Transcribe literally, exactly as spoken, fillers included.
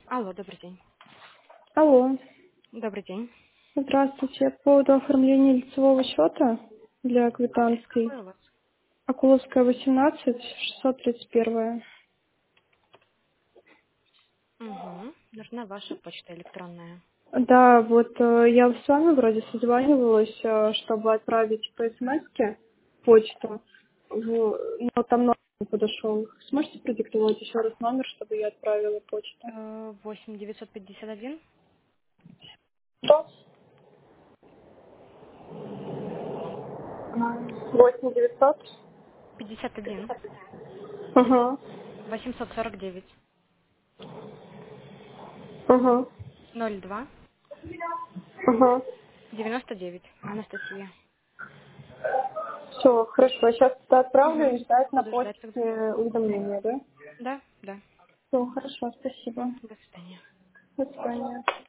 Алло, добрый день. Алло, Добрый день. здравствуйте. По поводу оформления лицевого счета для Адрес квитанций. какой у вас? Акуловская, восемнадцать, шестьсот тридцать один. Угу. Нужна ваша почта электронная. Да, вот э, я с вами вроде созванивалась, э, чтобы отправить по смс-ке почту, в- но там номер не подошел. Сможете продиктовать еще раз номер, чтобы я отправила почту? Э, восемь девятьсот пятьдесят один Что? восемь девятьсот. пятьдесят один Ага, восемьсот сорок девять ага, ноль два ага. девяносто девять. Анастасия. Все, хорошо. Сейчас это отправлю Угу. и ждать на Буду ждать почте тогда. уведомления, да? Да, да. Все, хорошо, спасибо. До свидания. До свидания.